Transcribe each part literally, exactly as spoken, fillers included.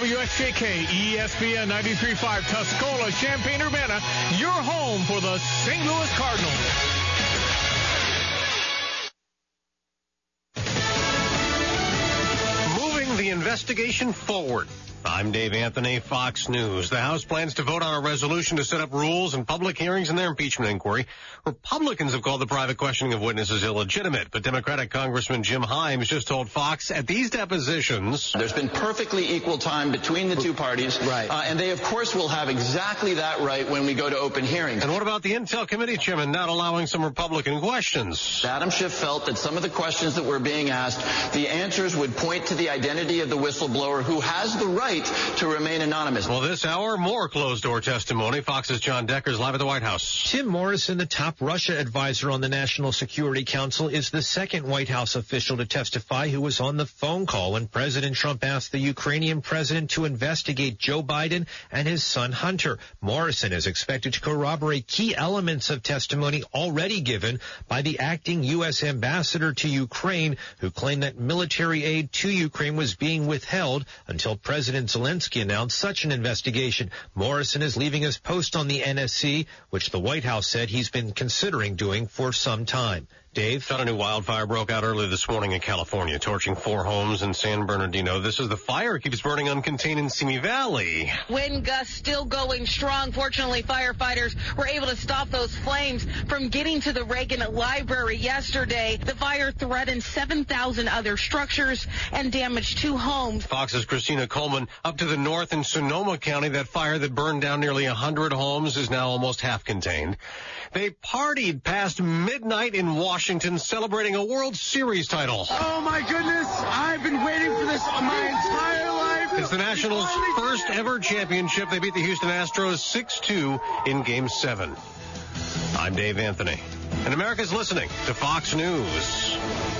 W S J K, E S P N ninety-three point five, Tuscola, Champaign-Urbana, your home for the Saint Louis Cardinals. Moving the investigation forward. I'm Dave Anthony, Fox News. The House plans to vote on a resolution to set up rules and public hearings in their impeachment inquiry. Republicans have called the private questioning of witnesses illegitimate, but Democratic Congressman Jim Himes just told Fox at these depositions, there's been perfectly equal time between the two parties, right. uh, and they, of course, will have exactly that right when we go to open hearings. And what about the Intel Committee Chairman not allowing some Republican questions? Adam Schiff felt that some of the questions that were being asked, the answers would point to the identity of the whistleblower who has the right to remain anonymous. Well, this hour, more closed-door testimony. Fox's John Decker's live at the White House. Tim Morrison, the top Russia advisor on the National Security Council, is the second White House official to testify who was on the phone call when President Trump asked the Ukrainian president to investigate Joe Biden and his son Hunter. Morrison is expected to corroborate key elements of testimony already given by the acting U S ambassador to Ukraine, who claimed that military aid to Ukraine was being withheld until President Zelensky announced such an investigation. Morrison is leaving his post on the N S C, which the White House said he's been considering doing for some time. Dave? Thought a new wildfire broke out early this morning in California, torching four homes in San Bernardino. This is the fire. It keeps burning uncontained in Simi Valley. Wind gusts still going strong. Fortunately, firefighters were able to stop those flames from getting to the Reagan Library yesterday. The fire threatened seven thousand other structures and damaged two homes. Fox's Christina Coleman. Up to the north in Sonoma County, that fire that burned down nearly one hundred homes is now almost half contained. They partied past midnight in Washington celebrating a World Series title. Oh, my goodness. I've been waiting for this my entire life. It's the Nationals' first ever championship. They beat the Houston Astros six two in Game seven. I'm Dave Anthony, and America's listening to Fox News.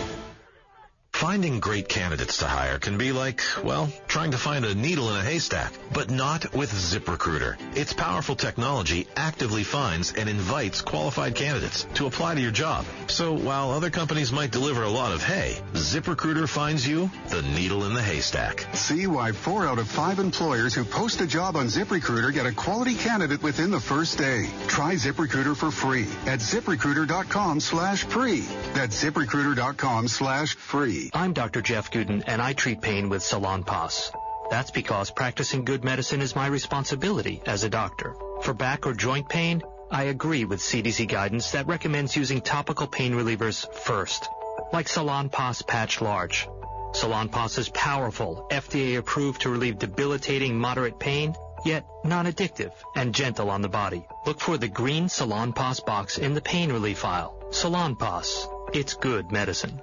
Finding great candidates to hire can be like, well, trying to find a needle in a haystack, but not with ZipRecruiter. Its powerful technology actively finds and invites qualified candidates to apply to your job. So while other companies might deliver a lot of hay, ZipRecruiter finds you the needle in the haystack. See why four out of five employers who post a job on ZipRecruiter get a quality candidate within the first day. Try ZipRecruiter for free at ZipRecruiter.com slash free. That's ZipRecruiter.com slash free. I'm Doctor Jeff Gooden, and I treat pain with Salonpas. That's because practicing good medicine is my responsibility as a doctor. For back or joint pain, I agree with C D C guidance that recommends using topical pain relievers first, like Salonpas Patch Large. Salonpas is powerful, F D A approved to relieve debilitating moderate pain, yet non-addictive and gentle on the body. Look for the green Salonpas box in the pain relief aisle. Salonpas. It's good medicine.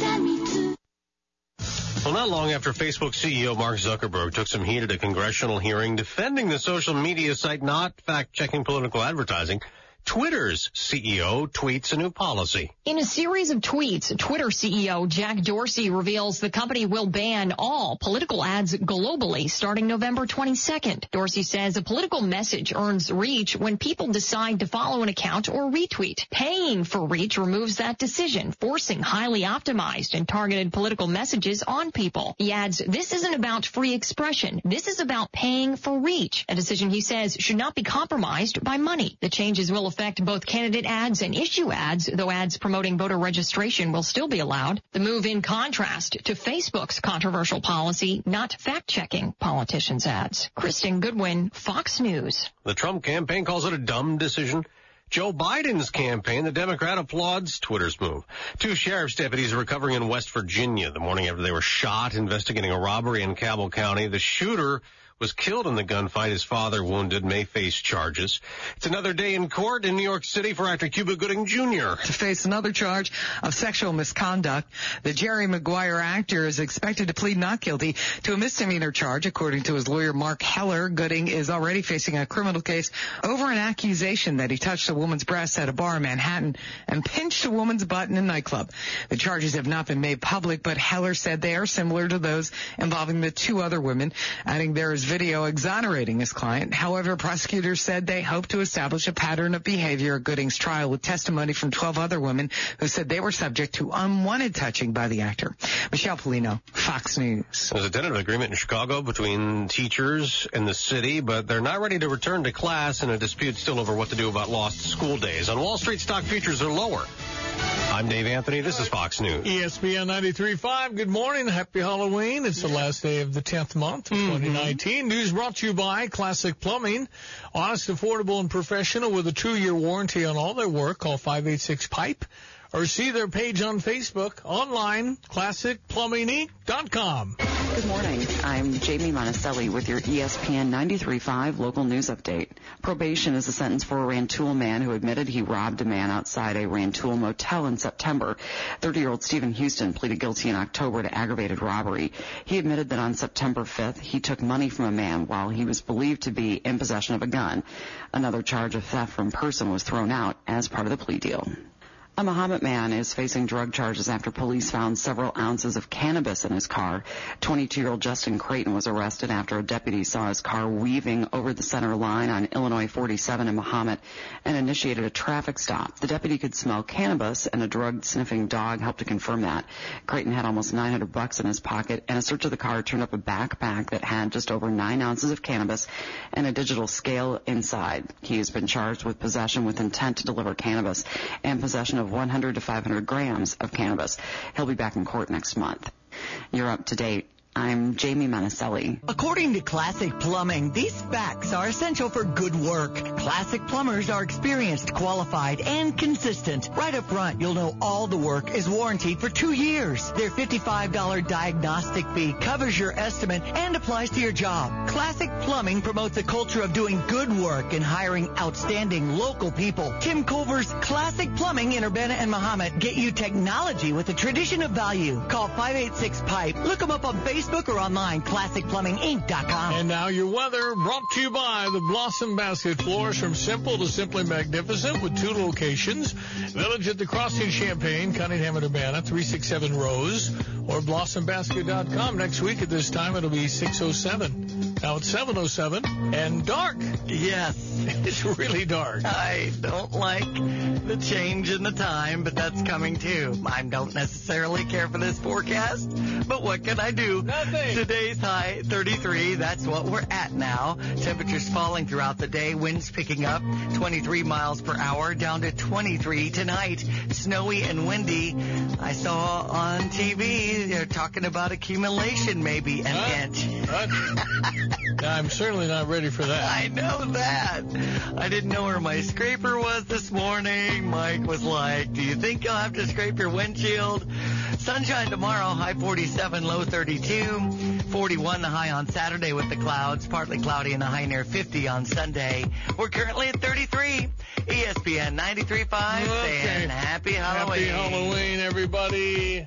Well, not long after Facebook C E O Mark Zuckerberg took some heat at a congressional hearing defending the social media site not fact-checking political advertising, Twitter's C E O tweets a new policy. In a series of tweets, Twitter C E O Jack Dorsey reveals the company will ban all political ads globally starting November twenty-second. Dorsey says a political message earns reach when people decide to follow an account or retweet. Paying for reach removes that decision, forcing highly optimized and targeted political messages on people. He adds, this isn't about free expression. This is about paying for reach, a decision he says should not be compromised by money. The changes will affect both candidate ads and issue ads, though ads promoting voter registration will still be allowed. The move in contrast to Facebook's controversial policy not fact-checking politicians' ads. Kristen Goodwin, Fox News. The Trump campaign calls it a dumb decision. Joe Biden's campaign, the Democrat, applauds Twitter's move. Two sheriff's deputies are recovering in West Virginia the morning after they were shot investigating a robbery in Cabell County. The shooter was killed in the gunfight. His father, wounded, may face charges. It's another day in court in New York City for actor Cuba Gooding Junior To face another charge of sexual misconduct, the Jerry Maguire actor is expected to plead not guilty to a misdemeanor charge. According to his lawyer, Mark Heller, Gooding is already facing a criminal case over an accusation that he touched a woman's breast at a bar in Manhattan and pinched a woman's butt in a nightclub. The charges have not been made public, but Heller said they are similar to those involving the two other women, adding there is video exonerating his client. However, prosecutors said they hope to establish a pattern of behavior at Gooding's trial with testimony from twelve other women who said they were subject to unwanted touching by the actor. Michelle Polino, Fox News. There's a tentative agreement in Chicago between teachers and the city, but they're not ready to return to class, and a dispute still over what to do about lost school days. On Wall Street, stock futures are lower. I'm Dave Anthony. This is Fox News. E S P N ninety-three point five. Good morning. Happy Halloween. It's the last day of the tenth month of mm-hmm. twenty nineteen. News brought to you by Classic Plumbing. Honest, affordable, and professional with a two-year warranty on all their work. Call five eight six pipe or see their page on Facebook, online, classic plumbing inc dot com. Good morning. I'm Jamie Monticelli with your E S P N ninety-three point five local news update. Probation is a sentence for a Rantoul man who admitted he robbed a man outside a Rantoul motel in September. thirty-year-old Stephen Houston pleaded guilty in October to aggravated robbery. He admitted that on September fifth, he took money from a man while he was believed to be in possession of a gun. Another charge of theft from person was thrown out as part of the plea deal. A Mahomet man is facing drug charges after police found several ounces of cannabis in his car. twenty-two-year-old Justin Creighton was arrested after a deputy saw his car weaving over the center line on Illinois forty-seven in Mahomet and initiated a traffic stop. The deputy could smell cannabis, and a drug-sniffing dog helped to confirm that. Creighton had almost nine hundred bucks in his pocket, and a search of the car turned up a backpack that had just over nine ounces of cannabis and a digital scale inside. He has been charged with possession with intent to deliver cannabis and possession of one hundred to five hundred grams of cannabis. He'll be back in court next month. You're up to date. I'm Jamie Monticelli. According to Classic Plumbing, these facts are essential for good work. Classic plumbers are experienced, qualified, and consistent. Right up front, you'll know all the work is warranted for two years. Their fifty-five dollars diagnostic fee covers your estimate and applies to your job. Classic Plumbing promotes a culture of doing good work and hiring outstanding local people. Tim Culver's Classic Plumbing in Urbana and Mahomet get you technology with a tradition of value. Call five eight six pipe. Look them up on Facebook. Facebook or online, classic plumbing inc dot com. And now your weather brought to you by the Blossom Basket Floors, from simple to simply magnificent, with two locations. Village at the Crossing, Champaign, Cunningham and Urbana, three six seven Rose, or blossom basket dot com. Next week at this time, it'll be six oh seven. Now it's seven oh seven and dark. Yes. It's really dark. I don't like the change in the time, but that's coming too. I don't necessarily care for this forecast, but what can I do? Nothing. Today's high, thirty-three. That's what we're at now. Temperatures falling throughout the day. Winds picking up, twenty-three miles per hour, down to twenty-three tonight. Snowy and windy. I saw on T V, they're talking about accumulation, maybe an huh? inch. I'm certainly not ready for that. I know that. I didn't know where my scraper was this morning. Mike was like, do you think you'll have to scrape your windshield? Sunshine tomorrow, high forty-seven, low thirty-two. forty-one the high on Saturday with the clouds. Partly cloudy and a high near fifty on Sunday. We're currently at thirty-three. E S P N ninety-three point five Okay. saying happy Halloween. Happy Halloween, everybody.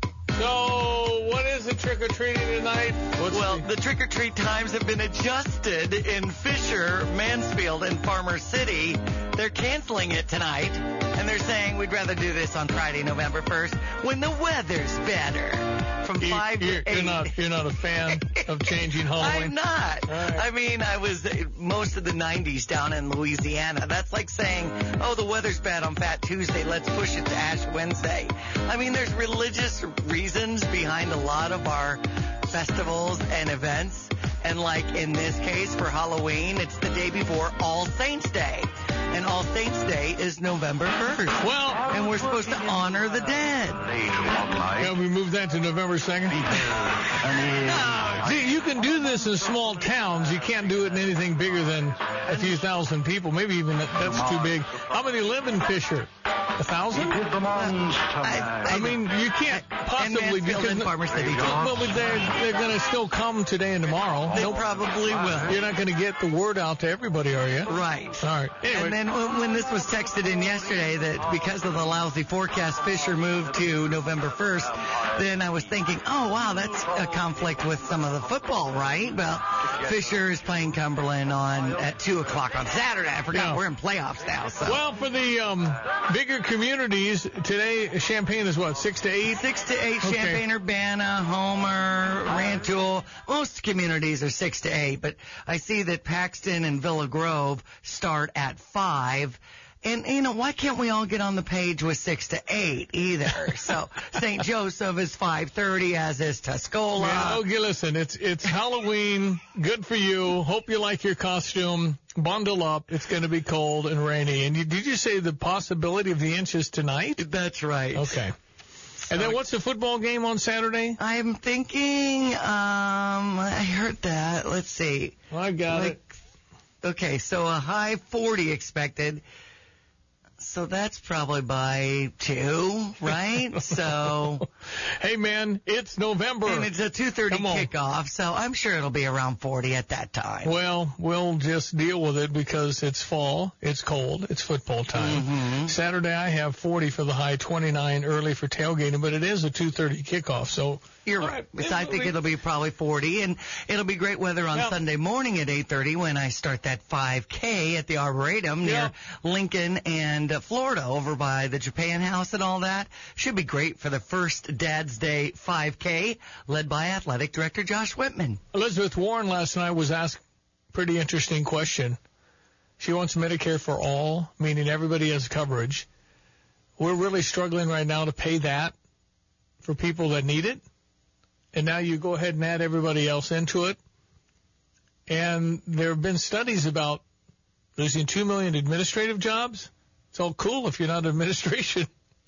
So, what is the trick-or-treating tonight? What's well, the... the trick-or-treat times have been adjusted in Fisher, Mansfield, and Farmer City. They're canceling it tonight, and they're saying we'd rather do this on Friday, November first, when the weather's better. From you, five you're, to eight. You're not, you're not a fan of changing Halloween? I'm not. Right. I mean, I was uh, most of the nineties down in Louisiana. That's like saying, oh, the weather's bad on Fat Tuesday. Let's push it to Ash Wednesday. I mean, there's religious reasons behind a lot of our festivals and events. And like in this case for Halloween, it's the day before All Saints Day. And All Saints Day is November first. Well, and we're supposed to honor the dead. Yeah, we moved that to November second. No, see, you can do this in small towns. You can't do it in anything bigger than a few thousand people. Maybe even that, that's too big. How many live in Fisher? A thousand? I, I mean, you can't possibly because in Farmer City. But they're they're going to still come today and tomorrow. They nope. probably will. You're not going to get the word out to everybody, are you? Right. All right. Anyway. And then when, when this was texted in yesterday that because of the lousy forecast, Fisher moved to November first, then I was thinking, oh, wow, that's a conflict with some of the football, right? Well, Fisher is playing Cumberland on at two o'clock on Saturday. I forgot Yeah. we're in playoffs now. So. Well, for the um, bigger communities today, Champaign is what, six to eight? Six to eight, Okay. Champaign, Urbana, Homer, Rantoul. Most communities are six to eight, but I see that Paxton and Villa Grove start at five. And, you know, why can't we all get on the page with six to eight either? So Saint Joseph is five thirty, as is Tuscola. Yeah, okay, listen, it's it's Halloween. Good for you. Hope you like your costume. Bundle up. It's going to be cold and rainy. And you, did you say the possibility of the inches tonight? That's right. Okay. And then what's the football game on Saturday? I'm thinking, um, I heard that. Let's see. I got like, it. Okay, so a high forty expected. So that's probably by two, right? So, hey man, it's November, and it's a two thirty kickoff. So I'm sure it'll be around forty at that time. Well, we'll just deal with it because it's fall, it's cold, it's football time. Mm-hmm. Saturday I have forty for the high, twenty-nine early for tailgating, but it is a two thirty kickoff. So you're right. right. I think it'll be probably forty, and it'll be great weather on yep. Sunday morning at eight thirty when I start that five K at the Arboretum near yep. Lincoln and uh, Florida, over by the Japan House and all that. Should be great for the first Dad's Day five K, led by Athletic Director Josh Whitman. Elizabeth Warren last night was asked a pretty interesting question. She wants Medicare for all, meaning everybody has coverage. We're really struggling right now to pay that for people that need it. And now you go ahead and add everybody else into it. And there have been studies about losing two million administrative jobs. It's all cool if you're not administration.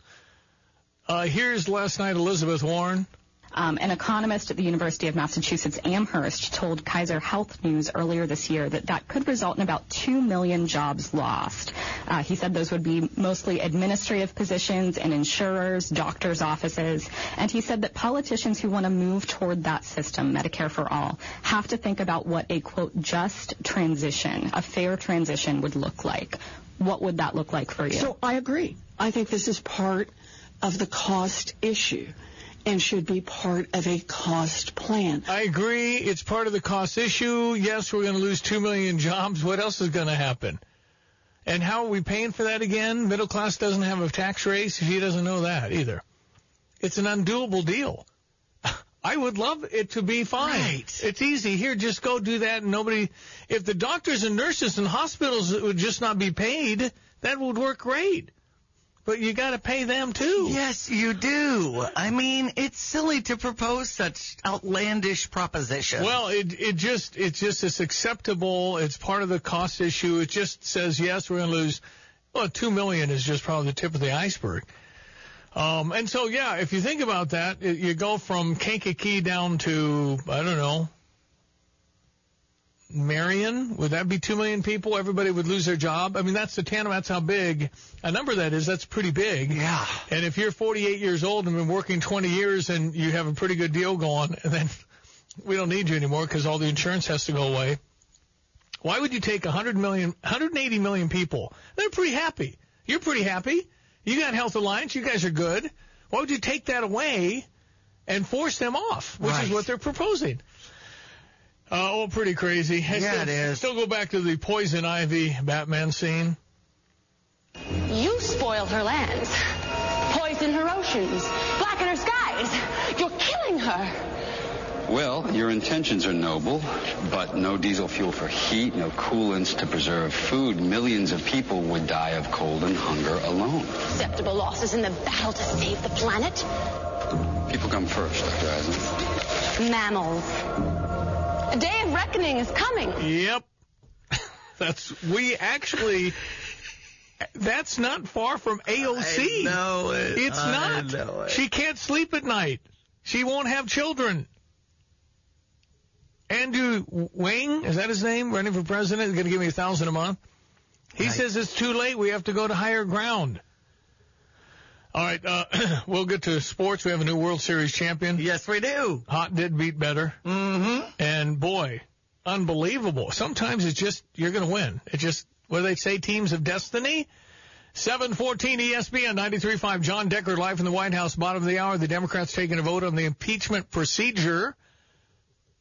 Uh, here's last night Elizabeth Warren. Um, an economist at the University of Massachusetts Amherst told Kaiser Health News earlier this year that that could result in about two million jobs lost. Uh, he said those would be mostly administrative positions and insurers, doctors' offices. And he said that politicians who want to move toward that system, Medicare for all, have to think about what a, quote, just transition, a fair transition would look like. What would that look like for you? So I agree. I think this is part of the cost issue and should be part of a cost plan. I agree. It's part of the cost issue. Yes, we're going to lose two million jobs. What else is going to happen? And how are we paying for that again? Middle class doesn't have a tax raise. She doesn't know that either. It's an undoable deal. I would love it to be fine. Right. It's easy. Here, just go do that. And nobody, if the doctors and nurses and hospitals would just not be paid, that would work great. But you got to pay them too. Yes, you do. I mean, it's silly to propose such outlandish propositions. Well, it it just it's just it's acceptable. It's part of the cost issue. It just says yes, we're going to lose. Well, two million is just probably the tip of the iceberg. Um, and so yeah, if you think about that, it, you go from Kankakee down to I don't know. Marion, would that be two million people? Everybody would lose their job. I mean, that's the tandem. That's how big a number that is. That's pretty big. Yeah. And if you're forty-eight years old and been working twenty years and you have a pretty good deal going, and then we don't need you anymore because all the insurance has to go away. Why would you take one hundred million, one hundred eighty million people? They're pretty happy. You're pretty happy. You got Health Alliance. You guys are good. Why would you take that away and force them off, which right. is what they're proposing? Uh, oh, pretty crazy. I yeah, still, it is. Still go back to the Poison Ivy Batman scene. You spoil her lands, poison her oceans, blacken her skies. You're killing her. Well, your intentions are noble, but no diesel fuel for heat, no coolants to preserve food. Millions of people would die of cold and hunger alone. Acceptable losses in the battle to save the planet. People come first, Doctor Eisen. Mammals. A day of reckoning is coming. Yep. That's, we actually, that's not far from A O C. I know it. It's I not. Know it. She can't sleep at night. She won't have children. Andrew Wang, is that his name? Running for president, is going to give me a thousand a month. He right. says it's too late. We have to go to higher ground. All right, uh, we'll get to sports. We have a new World Series champion. Yes, we do. Hot did beat better. Mm-hmm. And, boy, unbelievable. Sometimes it's just, you're going to win. It's just, what do they say, teams of destiny? seven fourteen E S P N ninety-three point five. John Decker live from the White House, bottom of the hour. The Democrats taking a vote on the impeachment procedure.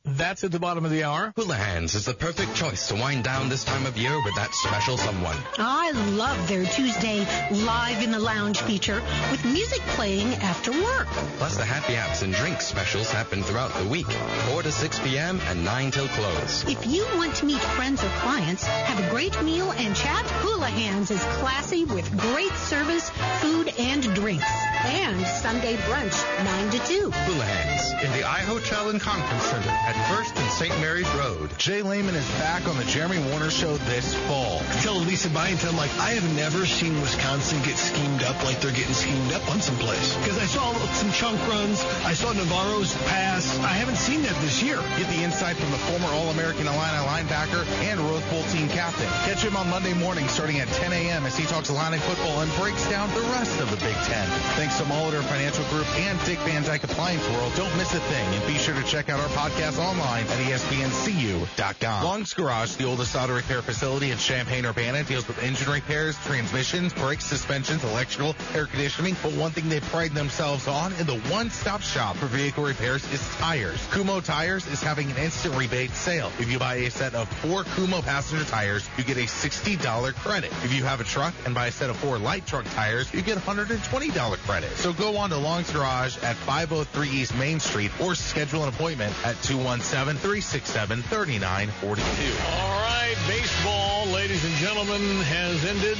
That's at the bottom of the hour. Hula Hands is the perfect choice to wind down this time of year with that special someone. I love their Tuesday Live in the Lounge feature with music playing after work. Plus, the happy apps and drinks specials happen throughout the week, four to six p.m. and nine till close. If you want to meet friends or clients, have a great meal and chat, Hula Hands is classy with great service, food, and drinks. And Sunday brunch, nine to two. Hula Hands in the iHotel and Conference Center at First and Saint Mary's Road. Jay Lehman is back on the Jeremy Warner Show this fall. Tell Lisa Byington, like, I have never seen Wisconsin get schemed up like they're getting schemed up on some place. Because I saw some chunk runs. I saw Navarro's pass. I haven't seen that this year. Get the insight from the former All-American Illini linebacker and Rose Bowl team captain. Catch him on Monday morning starting at ten a.m. as he talks Illini football and breaks down the rest of the Big Ten. Thanks to Molitor Financial Group and Dick Van Dyke Appliance World. Don't miss a thing, and be sure to check out our podcast online at E S P N C U dot com. Long's Garage, the oldest auto repair facility in Champaign-Urbana, deals with engine repairs, transmissions, brakes, suspensions, electrical, air conditioning. But one thing they pride themselves on in the one-stop shop for vehicle repairs is tires. Kumo Tires is having an instant rebate sale. If you buy a set of four Kumo passenger tires, you get a sixty dollars credit. If you have a truck and buy a set of four light truck tires, you get a one hundred twenty dollars credit. So go on to Long's Garage at five oh three East Main Street or schedule an appointment at two one seven, three six seven, three nine four two. All right, baseball, ladies and gentlemen, has ended.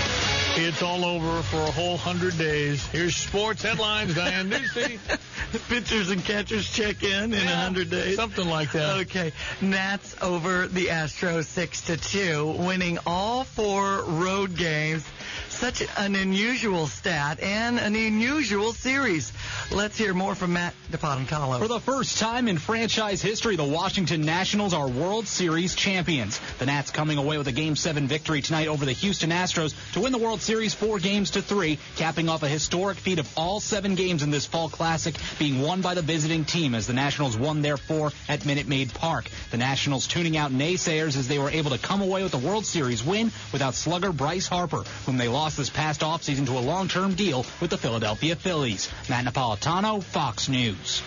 It's all over for a whole hundred days. Here's sports headlines. Diane Ducey. Pitchers and catchers check in in a Yeah, hundred days. something like that. Okay. Nats over the Astros six to two, winning all four road games. Such an unusual stat and an unusual series. Let's hear more from Matt DePotentalo. For the first time in franchise history, the Washington Nationals are World Series champions. The Nats coming away with a Game seven victory tonight over the Houston Astros to win the World Series four games to three, capping off a historic feat of all seven games in this fall classic being won by the visiting team as the Nationals won their four at Minute Maid Park. The Nationals tuning out naysayers as they were able to come away with the World Series win without slugger Bryce Harper, whom they lost this past offseason to a long-term deal with the Philadelphia Phillies. Matt Napolitano, Fox News.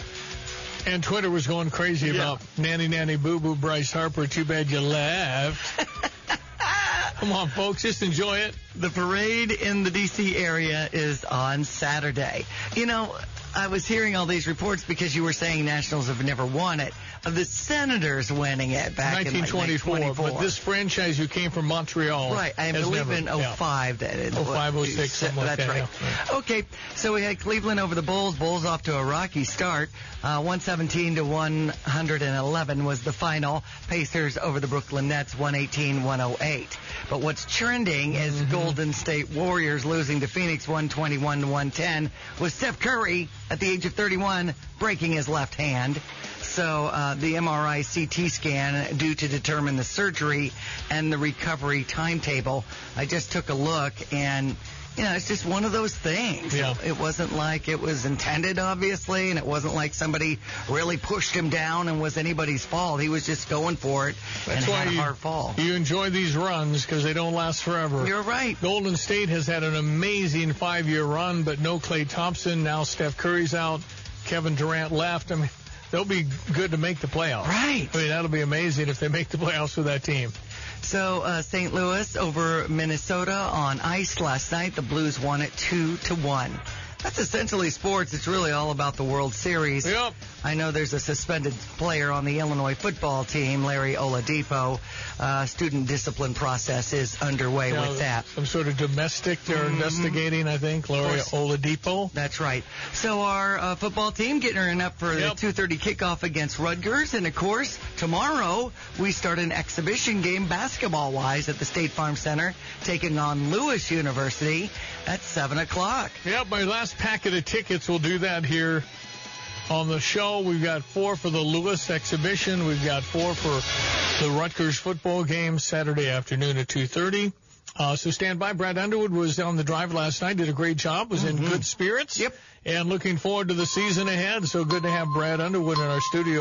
And Twitter was going crazy Yeah. about Nanny Nanny Boo Boo Bryce Harper. Too bad you left. Come on, folks, just enjoy it. The parade in the D C area is on Saturday. You know, I was hearing all these reports because you were saying Nationals have never won it. Of the Senators winning it back nineteen twenty-four, in like but this franchise who came from Montreal. Right, I has believe never, in oh five. Yeah. That it, oh five, oh six, something like That's that. right. Yeah. Okay, so we had Cleveland over the Bulls. Bulls off to a rocky start. Uh, one seventeen to one eleven was the final. Pacers over the Brooklyn Nets, one eighteen to one oh eight. But what's trending is Mm-hmm. Golden State Warriors losing to Phoenix one twenty-one to one ten, with Steph Curry at the age of thirty-one breaking his left hand. So uh, the M R I C T scan due to determine the surgery and the recovery timetable. I just took a look, and you know, it's just one of those things. Yeah. It wasn't like it was intended, obviously, and it wasn't like somebody really pushed him down and was anybody's fault. He was just going for it That's and why had a you, hard fall. you enjoy these runs because they don't last forever. You're right. Golden State has had an amazing five-year run, but no Klay Thompson. Now Steph Curry's out. Kevin Durant left. I mean, they'll be good to make the playoffs. Right. I mean, that'll be amazing if they make the playoffs with that team. So uh, Saint Louis over Minnesota on ice last night. The Blues won it two to one. That's essentially sports. It's really all about the World Series. Yep. I know there's a suspended player on the Illinois football team, Larry Oladipo. Uh, student discipline process is underway You know, with that. Some sort of domestic they're Mhm. investigating, I think. Larry Oladipo. That's right. So our uh, football team getting up for Yep. the two thirty kickoff against Rutgers. And, of course, tomorrow we start an exhibition game basketball-wise at the State Farm Center, taking on Lewis University at seven o'clock. Yep, my last packet of tickets will do that here on the show. We've got four for the Lewis exhibition. We've got four for the Rutgers football game Saturday afternoon at two thirty. Uh, so stand by. Brad Underwood was on the drive last night, did a great job, was in good spirits. Yep. And looking forward to the season ahead. So good to have Brad Underwood in our studio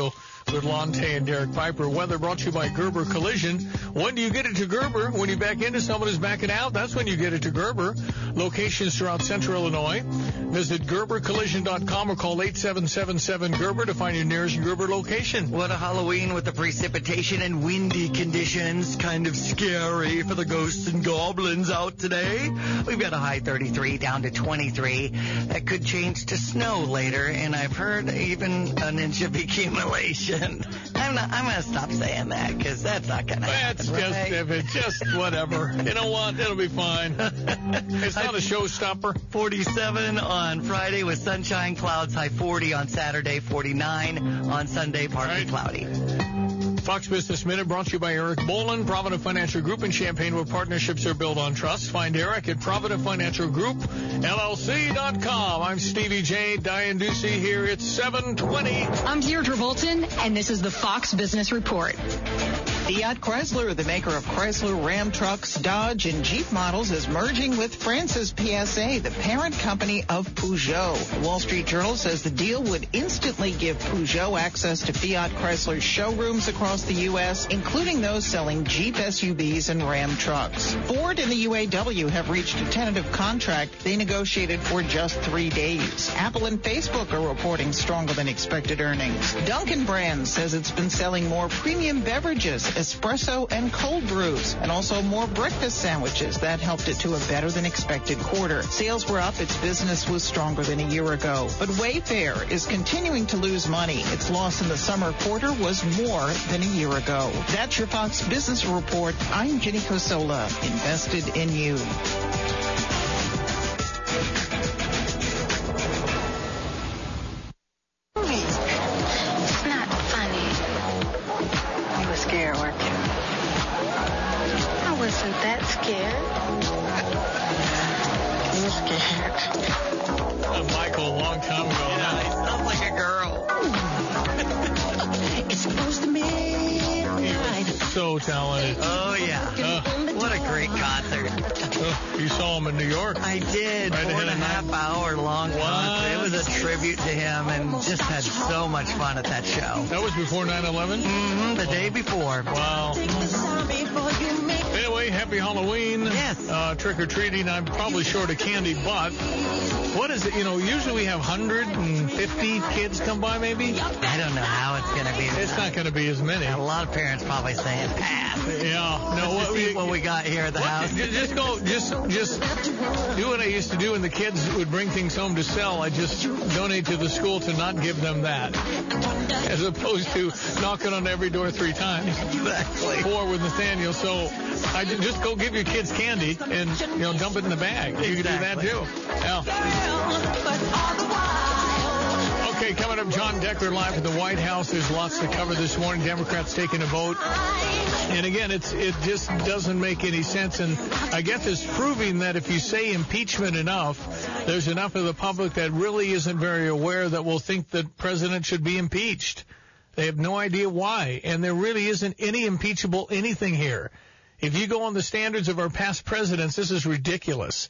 With Lonte and Derek Piper. Weather brought to you by Gerber Collision. When do you get it to Gerber? When you back into someone who's backing out, that's when you get it to Gerber. Locations throughout central Illinois. Visit Gerber Collision dot com or call eight seven seven seven Gerber to find your nearest Gerber location. What a Halloween with the precipitation and windy conditions. Kind of scary for the ghosts and goblins out today. We've got a high thirty-three down to twenty-three. That could change to snow later, and I've heard even an inch of accumulation. I'm not, I'm going to stop saying that because that's not going to happen. That's just, right? if it's just whatever. You know what? It'll be fine. It's not a showstopper. forty-seven on Friday with sunshine, clouds, high forty on Saturday, forty-nine on Sunday, partly right. cloudy. Fox Business Minute brought to you by Eric Boland, Provident Financial Group in Champaign, where partnerships are built on trust. Find Eric at Provident Financial Group, L L C dot com. I'm Stevie J. Diane Ducey here. It's seven twenty. I'm Deirdre Bolton, and this is the Fox Business Report. Fiat Chrysler, the maker of Chrysler, Ram trucks, Dodge, and Jeep models, is merging with France's P S A, the parent company of Peugeot. The Wall Street Journal says the deal would instantly give Peugeot access to Fiat Chrysler's showrooms across the U S, including those selling Jeep S U Vs and Ram trucks. Ford and the U A W have reached a tentative contract they negotiated for just three days. Apple and Facebook are reporting stronger than expected earnings. Dunkin' Brands says it's been selling more premium beverages, espresso and cold brews, and also more breakfast sandwiches. That helped it to a better than expected quarter. Sales were up. Its business was stronger than a year ago. But Wayfair is continuing to lose money. Its loss in the summer quarter was more than a year ago. That's your Fox Business Report. I'm Ginny Cosola, invested in you. It's not funny. You were scared, weren't you? I wasn't that scared. You were scared. Uh, Michael, a long time ago. Yeah, he sounds like a girl. It's supposed to be right. So talented. Oh, yeah. Uh, what a great concert. uh, you saw him in New York. I did. Right Four and a ahead of half him. hour long What? concert. It was a tribute to him and just had so much fun at that show. That was before nine eleven? Mm-hmm, the day before. Wow. Anyway, happy Halloween. Yes. Uh, trick-or-treating. I'm probably short of candy, but what is it? You know, usually we have one hundred fifty kids come by, maybe? I don't know how it's going to be. It's not going to be as many. A lot of parents probably saying, pass. Yeah. No, Let's what see we, what we got here at the what, house. Just go, just, just do what I used to do when the kids would bring things home to sell. I just donate to the school to not give them that, as opposed to knocking on every door three times. Exactly. Four with Nathaniel. So I ju- just go give your kids candy and, you know, dump it in the bag. You can do that Exactly. too. Yeah. Okay, coming up, John Decker live at the White House. There's lots to cover this morning. Democrats taking a vote. And again, it's it just doesn't make any sense. And I guess it's proving that if you say impeachment enough, there's enough of the public that really isn't very aware that will think that president should be impeached. They have no idea why. And there really isn't any impeachable anything here. If you go on the standards of our past presidents, this is ridiculous.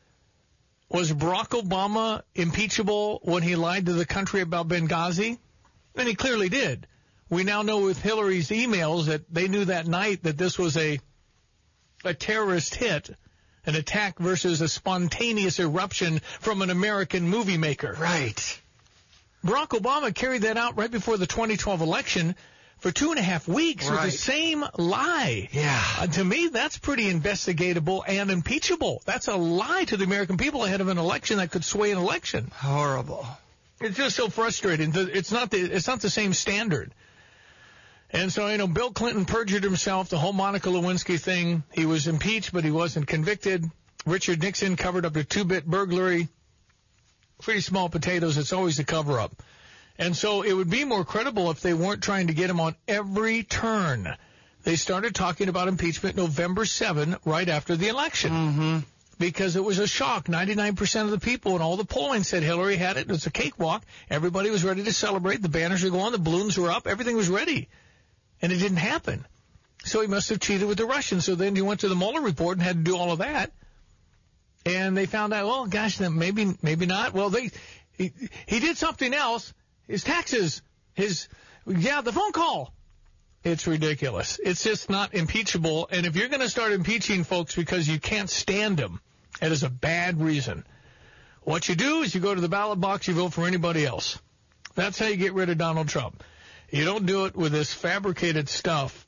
Was Barack Obama impeachable when he lied to the country about Benghazi? And he clearly did. We now know with Hillary's emails that they knew that night that this was a a terrorist hit, an attack versus a spontaneous eruption from an American movie maker. Right. Barack Obama carried that out right before the twenty twelve election for two and a half weeks Right. with the same lie. Yeah. Uh, to me, that's pretty investigatable and impeachable. That's a lie to the American people ahead of an election that could sway an election. Horrible. It's just so frustrating. It's not the it's not the same standard. And so, you know, Bill Clinton perjured himself, the whole Monica Lewinsky thing. He was impeached, but he wasn't convicted. Richard Nixon covered up a two-bit burglary. Pretty small potatoes. It's always a cover-up. And so it would be more credible if they weren't trying to get him on every turn. They started talking about impeachment November seventh, right after the election. Mm-hmm. Because it was a shock. ninety-nine percent of the people and all the polling said Hillary had it. It was a cakewalk. Everybody was ready to celebrate. The banners were going. The balloons were up. Everything was ready. And it didn't happen. So he must have cheated with the Russians. So then he went to the Mueller report and had to do all of that. And they found out, well, gosh, then maybe maybe not. Well, they he, he did something else. His taxes, his Yeah, the phone call. It's ridiculous. It's just not impeachable. And if you're going to start impeaching folks because you can't stand them, it is a bad reason. What you do is you go to the ballot box, you vote for anybody else. That's how you get rid of Donald Trump. You don't do it with this fabricated stuff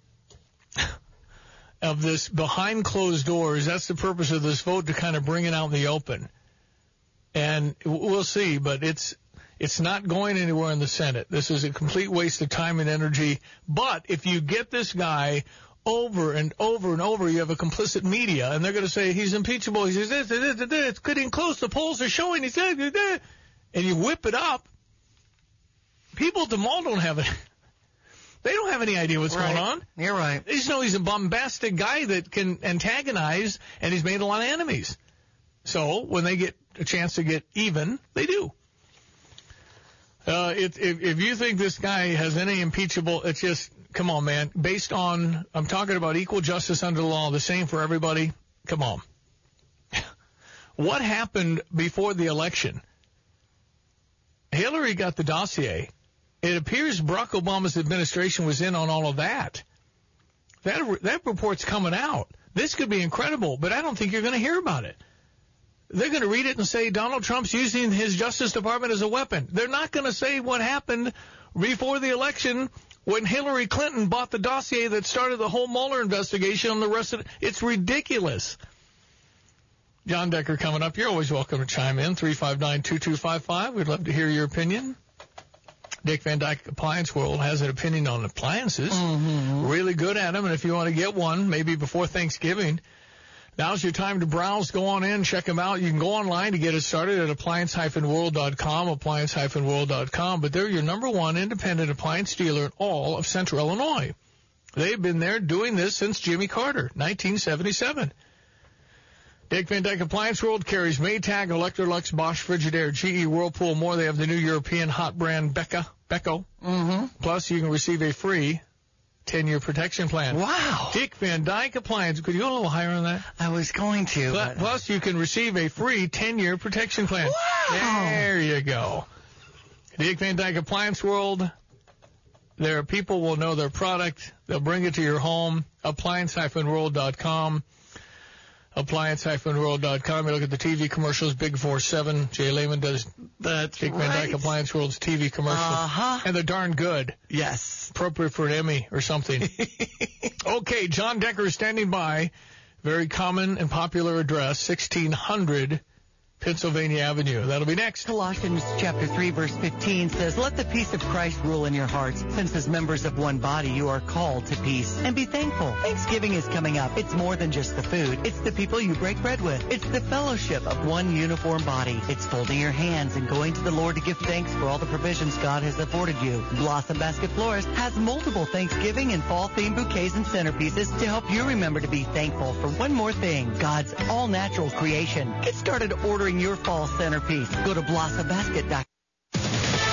of this behind closed doors. That's the purpose of this vote, to kind of bring it out in the open. And we'll see, but it's it's not going anywhere in the Senate. This is a complete waste of time and energy. But if you get this guy over and over and over, you have a complicit media, and they're going to say he's impeachable. He says this, this, this, this, it's getting close. The polls are showing. He said, and you whip it up. People at the mall don't have it. They don't have any idea what's right. going on. You're right. They just know he's a bombastic guy that can antagonize, and he's made a lot of enemies. So when they get a chance to get even, they do. Uh, it, if, if you think this guy has any impeachable, it's just, come on, man. Based on, I'm talking about equal justice under the law, the same for everybody. Come on. What happened before the election? Hillary got the dossier. It appears Barack Obama's administration was in on all of that. That that report's coming out. This could be incredible, but I don't think you're going to hear about it. They're going to read it and say Donald Trump's using his Justice Department as a weapon. They're not going to say what happened before the election when Hillary Clinton bought the dossier that started the whole Mueller investigation on the rest of it. It's ridiculous. John Decker coming up. You're always welcome to chime in. three five nine, two two five five. We'd love to hear your opinion. Dick Van Dyke Appliance World has an opinion on appliances. Mm-hmm. Really good at them. And if you want to get one, maybe before Thanksgiving, now's your time to browse. Go on in, check them out. You can go online to get it started at appliance dash world dot com, appliance dash world dot com. But they're your number one independent appliance dealer in all of Central Illinois. They've been there doing this since Jimmy Carter, nineteen seventy-seven. Dick Van Dyke Appliance World carries Maytag, Electrolux, Bosch, Frigidaire, G E, Whirlpool, more. They have the new European hot brand Becca, Beko. Mm-hmm. Plus, you can receive a free ten-year protection plan. Wow. Dick Van Dyke Appliance. Could you go a little higher on that? I was going to. Plus, but... plus you can receive a free ten-year protection plan. Wow. There you go. Dick Van Dyke Appliance World. Their people will know their product. They'll bring it to your home. appliance dash world dot com. appliance dash world dot com. You look at the T V commercials, Big four seven. Jay Lehman does That's Dick Van Dyke right. Appliance World's T V commercials. Uh-huh. And they're darn good. Yes. Appropriate for an Emmy or something. Okay, John Decker is standing by. Very common and popular address, sixteen hundred Pennsylvania Avenue. That'll be next. Colossians chapter three verse fifteen says, "Let the peace of Christ rule in your hearts, since as members of one body you are called to peace. And be thankful." Thanksgiving is coming up. It's more than just the food. It's the people you break bread with. It's the fellowship of one uniform body. It's folding your hands and going to the Lord to give thanks for all the provisions God has afforded you. Blossom Basket Florist has multiple Thanksgiving and fall-themed bouquets and centerpieces to help you remember to be thankful for one more thing, God's all-natural creation. Get started ordering your fall centerpiece. Go to blossom basket dot com.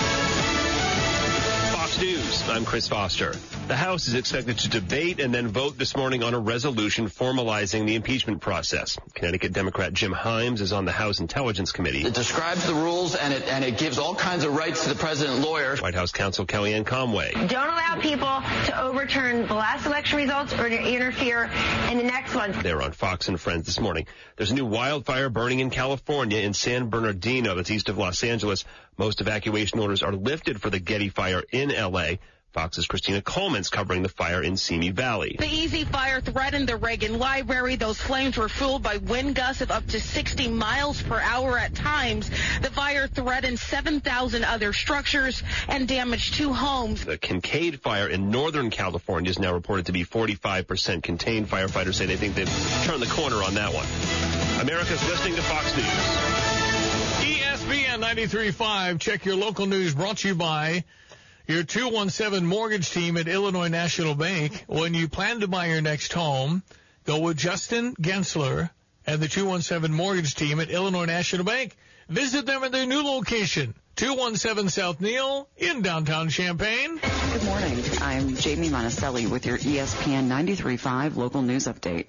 Fox News, I'm Chris Foster. The House is expected to debate and then vote this morning on a resolution formalizing the impeachment process. Connecticut Democrat Jim Himes is on the House Intelligence Committee. It describes the rules and it and it gives all kinds of rights to the president lawyer. White House counsel Kellyanne Conway. Don't allow people to overturn the last election results or to interfere in the next one. They're on Fox and Friends this morning. There's a new wildfire burning in California in San Bernardino, that's east of Los Angeles. Most evacuation orders are lifted for the Getty fire in L A. Fox's Christina Coleman's covering the fire in Simi Valley. The easy fire threatened the Reagan Library. Those flames were fueled by wind gusts of up to sixty miles per hour at times. The fire threatened seven thousand other structures and damaged two homes. The Kincaid fire in Northern California is now reported to be forty-five percent contained. Firefighters say they think they've turned the corner on that one. America's listening to Fox News. E S P N ninety-three point five. Check your local news, brought to you by your two one seven mortgage team at Illinois National Bank. When you plan to buy your next home, go with Justin Gensler and the two one seven mortgage team at Illinois National Bank. Visit them at their new location, two one seven South Neal in downtown Champaign. Good morning. I'm Jamie Monticelli with your E S P N ninety-three point five local news update.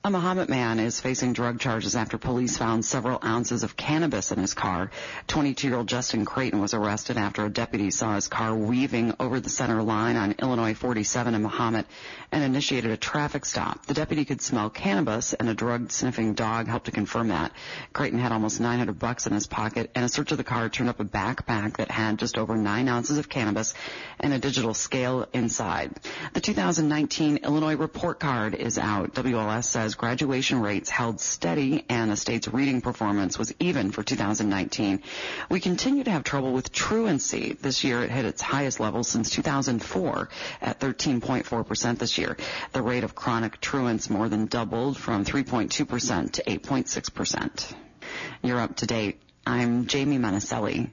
A Mahomet man is facing drug charges after police found several ounces of cannabis in his car. twenty-two-year-old Justin Creighton was arrested after a deputy saw his car weaving over the center line on Illinois forty-seven in Mahomet and initiated a traffic stop. The deputy could smell cannabis, and a drug-sniffing dog helped to confirm that. Creighton had almost nine hundred bucks in his pocket, and a search of the car turned up a backpack that had just over nine ounces of cannabis and a digital scale inside. The two thousand nineteen Illinois report card is out. W L S says graduation rates held steady and the state's reading performance was even for two thousand nineteen. We continue to have trouble with truancy. This year it hit its highest level since two thousand four at thirteen point four percent this year. The rate of chronic truants more than doubled from three point two percent to eight point six percent. You're up to date. I'm Jamie Monticelli.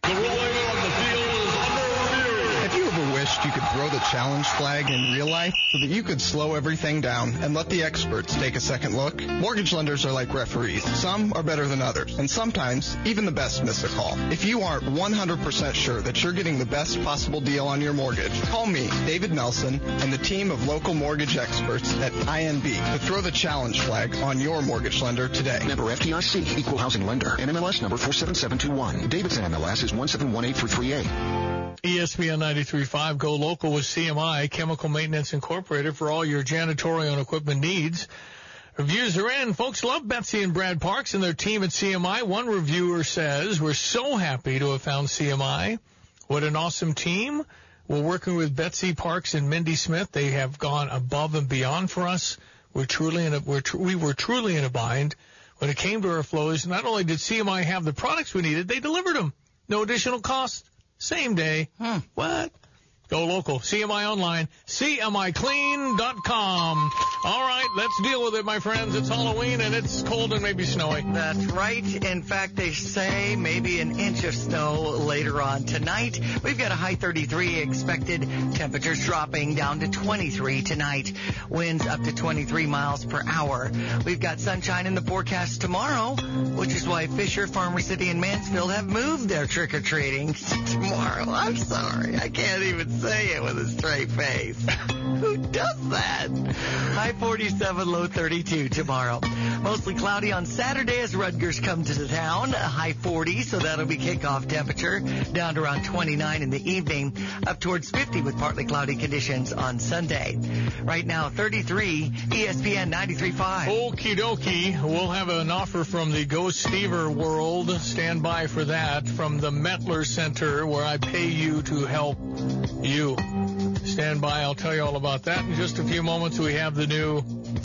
Have you ever wished you could throw the challenge flag in real life so that you could slow everything down and let the experts take a second look? Mortgage lenders are like referees. Some are better than others, and sometimes even the best miss a call. If you aren't one hundred percent sure that you're getting the best possible deal on your mortgage, call me, David Nelson, and the team of local mortgage experts at I N B to throw the challenge flag on your mortgage lender today. Member F D I C, Equal Housing Lender, N M L S number four seven seven two one. David's N M L S is one seven one eight three three eight. E S P N ninety-three point five, go local with C M I, Chemical Maintenance Incorporated, for all your janitorial and equipment needs. Reviews are in. Folks love Betsy and Brad Parks and their team at C M I. One reviewer says, we're so happy to have found C M I. What an awesome team. We're working with Betsy Parks and Mindy Smith. They have gone above and beyond for us. We're truly in a, we're tr- we were truly in a bind. When it came to our flows, not only did C M I have the products we needed, they delivered them. No additional cost. Same day. Hmm. What? Go local. C M I online. C M I clean dot com. All right, let's deal with it, my friends. It's Halloween, and it's cold and maybe snowy. That's right. In fact, they say maybe an inch of snow later on tonight. We've got a high thirty-three expected. Temperatures dropping down to twenty-three tonight. Winds up to twenty-three miles per hour. We've got sunshine in the forecast tomorrow, which is why Fisher, Farmer City, and Mansfield have moved their trick-or-treating to tomorrow. I'm sorry. I can't even say it with a straight face. Who does that? High forty-seven, low thirty-two tomorrow. Mostly cloudy on Saturday as Rutgers come to the town. A high forty, so that'll be kickoff temperature. Down to around twenty-nine in the evening. Up towards fifty with partly cloudy conditions on Sunday. Right now, thirty-three, E S P N ninety-three point five. Okie dokie. We'll have an offer from the Go Stever world. Stand by for that. From the Mettler Center, where I pay you to help you. Stand by. I'll tell you all about that in just a few moments. We have the new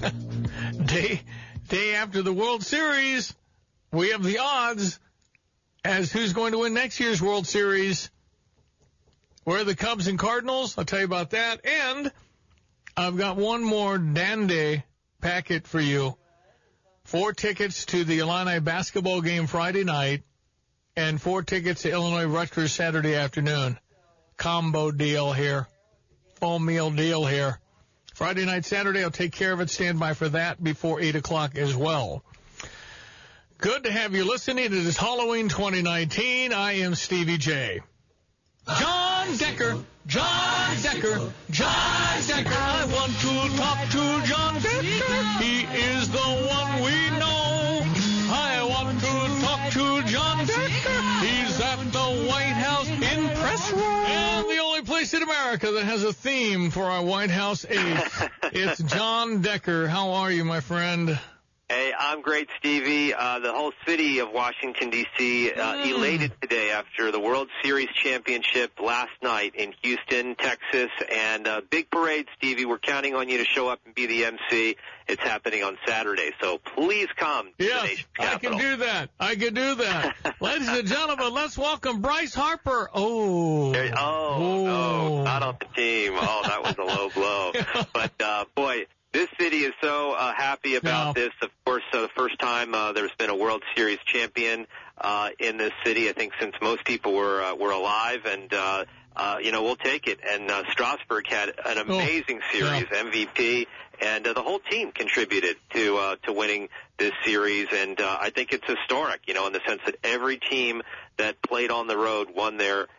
day day after the World Series. We have the odds as who's going to win next year's World Series. Where are the Cubs and Cardinals? I'll tell you about that. And I've got one more Dandy packet for you. Four tickets to the Illini basketball game Friday night and four tickets to Illinois Rutgers Saturday afternoon. Combo deal here. Full meal deal here. Friday night, Saturday, I'll take care of it. Stand by for that before eight o'clock as well. Good to have you listening. It is Halloween twenty nineteen. I am Stevie J. John Decker. John Decker. John Decker. I want to talk to John Decker. He is the one we know. I want to talk to John Decker. He's at the White House in press room. And the only place in America that has a theme for our White House eighth. It's John Decker. How are you, my friend? Hey, I'm great, Stevie. Uh, the whole city of Washington, D C, uh, mm. elated today after the World Series championship last night in Houston, Texas. And uh, big parade, Stevie. We're counting on you to show up and be the M C. It's happening on Saturday, so please come to yes, the nation's capital. I can do that. I can do that. Ladies and gentlemen, let's welcome Bryce Harper. Oh. There, oh, oh, no, not on the team. Oh, that was a low blow. But, uh, boy, this city is so uh, happy about no. this. Of course, uh, the first time uh, there's been a World Series champion uh, in this city, I think, since most people were uh, were alive, and uh, uh, you know, we'll take it. And uh, Strasburg had an amazing oh. series, yeah. M V P, and uh, the whole team contributed to uh, to winning this series. And uh, I think it's historic, you know, in the sense that every team that played on the road won their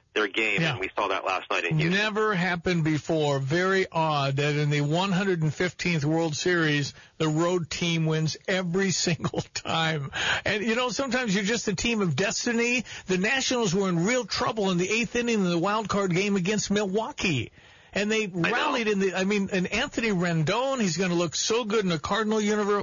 their game, Yeah. and we saw that last night in Houston. Never happened before. Very odd that in the one hundred fifteenth World Series, the road team wins every single time. And, you know, sometimes you're just a team of destiny. The Nationals were in real trouble in the eighth inning of the wild card game against Milwaukee. And they rallied in the, I mean, and Anthony Rendon, he's going to look so good in a Cardinal uniform.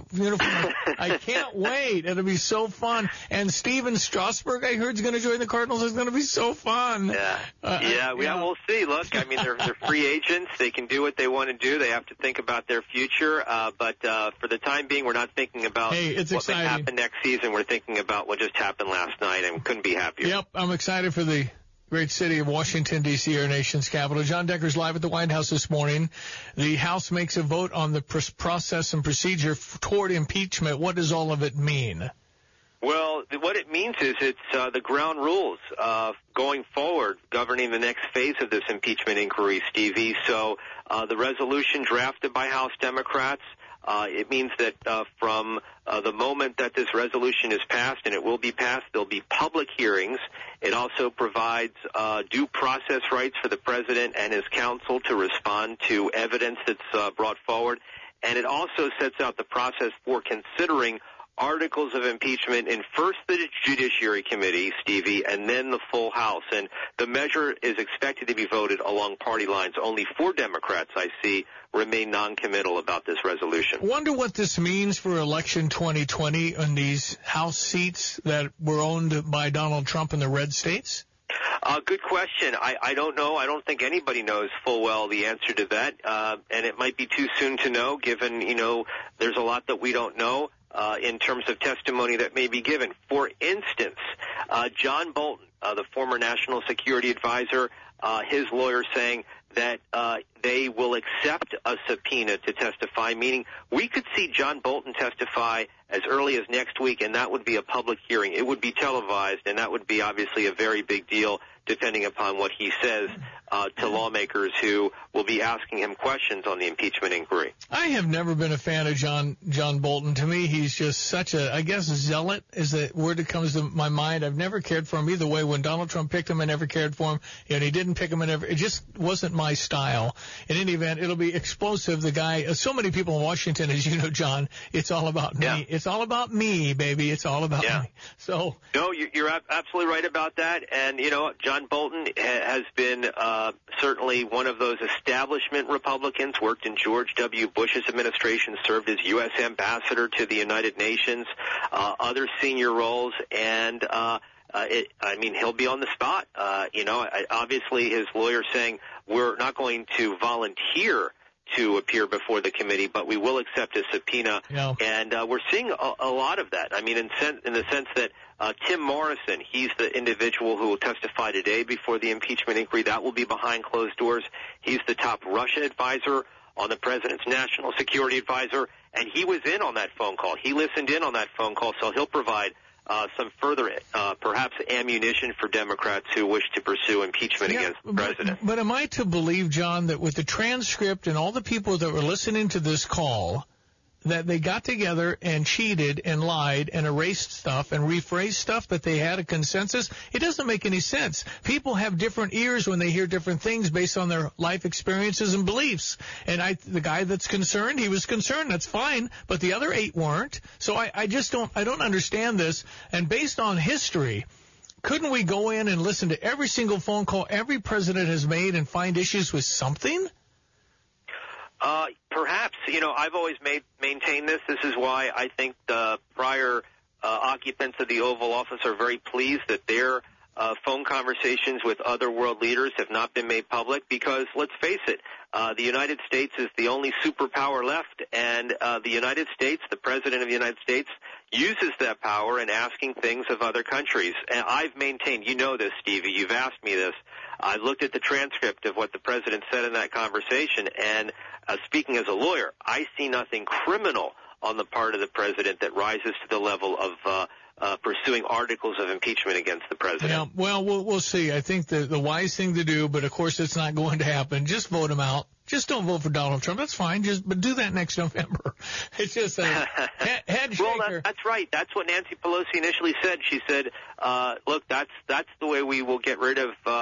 I can't wait. It'll be so fun. And Steven Strasburg, I heard, is going to join the Cardinals. It's going to be so fun. Yeah, uh, yeah, we, yeah, we'll see. Look, I mean, they're, they're free agents. They can do what they want to do. They have to think about their future. Uh, but uh, for the time being, we're not thinking about hey, it's what exciting. may happen next season. We're thinking about what just happened last night, and we couldn't be happier. Yep, I'm excited for the great city of Washington, D C, our nation's capital. John Decker's live at the White House this morning. The House makes a vote on the pr- process and procedure f- toward impeachment. What does all of it mean? Well, what it means is it's uh, the ground rules uh, going forward governing the next phase of this impeachment inquiry, Stevie. So uh, the resolution drafted by House Democrats, Uh, it means that uh, from uh, the moment that this resolution is passed, and it will be passed, there'll be public hearings. It also provides uh, due process rights for the president and his counsel to respond to evidence that's uh, brought forward. And it also sets out the process for considering articles of impeachment in first the Judiciary Committee, Stevie, and then the full House. And the measure is expected to be voted along party lines. Only four Democrats, I see, remain noncommittal about this resolution. Wonder what this means for election twenty twenty on these House seats that were owned by Donald Trump in the red states? Uh, good question. I, I don't know. I don't think anybody knows full well the answer to that. Uh, and it might be too soon to know, given, you know, there's a lot that we don't know uh, in terms of testimony that may be given. For instance, uh, John Bolton, uh, the former national security advisor, uh, his lawyer saying that uh, they will accept a subpoena to testify, meaning we could see John Bolton testify as early as next week, and that would be a public hearing. It would be televised, and that would be obviously a very big deal, depending upon what he says uh, to lawmakers who will be asking him questions on the impeachment inquiry. I have never been a fan of John John Bolton. To me, he's just such a, I guess, zealot is the word that comes to my mind. I've never cared for him either way. When Donald Trump picked him, I never cared for him. And he didn't pick him, and it just wasn't my style. In any event, it'll be explosive. The guy, uh, so many people in Washington, as you know, John, it's all about yeah. me. It's all about me, baby. It's all about yeah. me. So no, you're absolutely right about that. And, you know, John Bolton has been uh, certainly one of those establishment Republicans, worked in George W. Bush's administration, served as U S ambassador to the United Nations, uh, other senior roles, and uh, uh, it, I mean, he'll be on the spot. Uh, you know, obviously his lawyer saying we're not going to volunteer to appear before the committee, but we will accept a subpoena. Yeah. And uh, we're seeing a, a lot of that. I mean, in, sen- in the sense that uh, Tim Morrison, he's the individual who will testify today before the impeachment inquiry. That will be behind closed doors. He's the top Russia advisor on the president's national security advisor, and he was in on that phone call. He listened in on that phone call, so he'll provide Uh, some further, uh, perhaps, ammunition for Democrats who wish to pursue impeachment yeah, against the president. But, but am I to believe, John, that with the transcript and all the people that were listening to this call, that they got together and cheated and lied and erased stuff and rephrased stuff, that they had a consensus? It doesn't make any sense. People have different ears when they hear different things based on their life experiences and beliefs. And I, the guy that's concerned, he was concerned. That's fine. But the other eight weren't. So I, I just don't, I don't understand this. And based on history, couldn't we go in and listen to every single phone call every president has made and find issues with something? Uh, perhaps. You know, I've always made, maintained this. This is why I think the prior uh, occupants of the Oval Office are very pleased that their uh, phone conversations with other world leaders have not been made public, because, let's face it, uh, the United States is the only superpower left, and uh, the United States, the President of the United States, uses that power in asking things of other countries. And I've maintained, you know this, Stevie, you've asked me this, I looked at the transcript of what the president said in that conversation, and uh, speaking as a lawyer, I see nothing criminal on the part of the president that rises to the level of uh, uh, pursuing articles of impeachment against the president. Yeah, well, we'll, we'll see. I think the, the wise thing to do, but of course it's not going to happen, just vote him out. Just don't vote for Donald Trump. That's fine. Just but do that next November. It's just a head, head shaker. Well, that, that's right. That's what Nancy Pelosi initially said. She said, uh, look, that's that's the way we will get rid of uh,